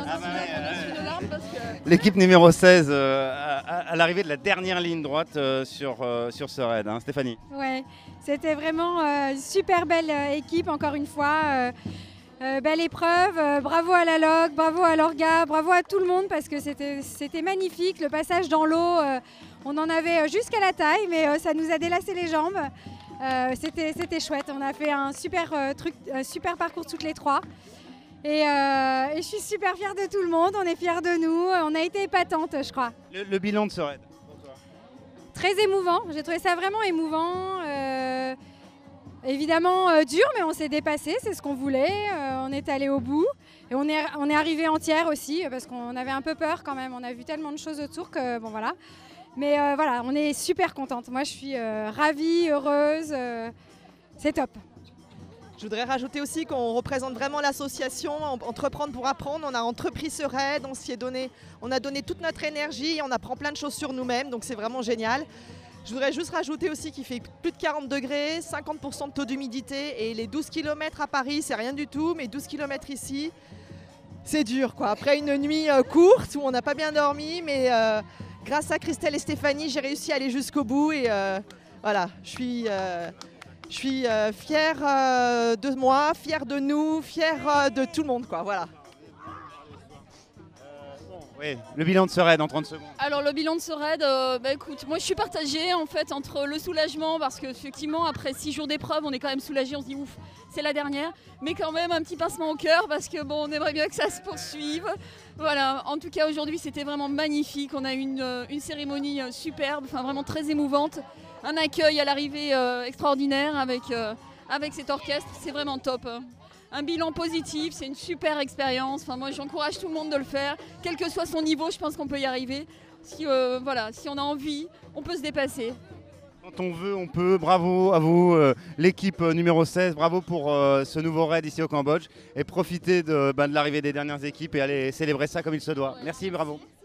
Ah bah ouais, je suis de larmes parce que... L'équipe numéro 16 à l'arrivée de la dernière ligne droite sur ce raid, hein. Stéphanie. Ouais, c'était vraiment une super belle équipe, encore une fois. Belle épreuve, bravo à la LOC, bravo à l'Orga, bravo à tout le monde parce que c'était magnifique. Le passage dans l'eau, on en avait jusqu'à la taille, mais ça nous a délassé les jambes. C'était chouette, on a fait un super super parcours toutes les trois. Et je suis super fière de tout le monde, on est fiers de nous, on a été épatantes, je crois. Le bilan de ce raid pour toi? Très émouvant, j'ai trouvé ça vraiment émouvant. Évidemment dur, mais on s'est dépassé, c'est ce qu'on voulait. On est allé au bout et on est arrivé entière aussi parce qu'on avait un peu peur quand même. On a vu tellement de choses autour que bon voilà. Mais voilà, on est super contente. Moi, je suis ravie, heureuse. C'est top. Je voudrais rajouter aussi qu'on représente vraiment l'association Entreprendre pour apprendre. On a entrepris ce raid, on a donné toute notre énergie, on apprend plein de choses sur nous-mêmes, donc c'est vraiment génial. Je voudrais juste rajouter aussi qu'il fait plus de 40 degrés, 50% de taux d'humidité et les 12 km à Paris, c'est rien du tout, mais 12 km ici, c'est dur, quoi. Après une nuit courte où on n'a pas bien dormi, mais grâce à Christelle et Stéphanie, j'ai réussi à aller jusqu'au bout et voilà, je suis fière de moi, fière de nous, fière de tout le monde, quoi. Voilà. Oui, le bilan de ce raid en 30 secondes. Alors le bilan de ce raid, écoute, moi je suis partagée en fait entre le soulagement parce qu'effectivement après 6 jours d'épreuve on est quand même soulagé, on se dit ouf, c'est la dernière, mais quand même un petit pincement au cœur parce que bon on aimerait bien que ça se poursuive. Voilà, en tout cas aujourd'hui c'était vraiment magnifique, on a eu une cérémonie superbe, enfin vraiment très émouvante, un accueil à l'arrivée extraordinaire avec cet orchestre, c'est vraiment top. Un bilan positif, c'est une super expérience. Enfin, moi, j'encourage tout le monde de le faire. Quel que soit son niveau, je pense qu'on peut y arriver. Si on a envie, on peut se dépasser. Quand on veut, on peut. Bravo à vous, l'équipe numéro 16. Bravo pour ce nouveau raid ici au Cambodge. Et profitez de l'arrivée des dernières équipes et allez célébrer ça comme il se doit. Merci, bravo.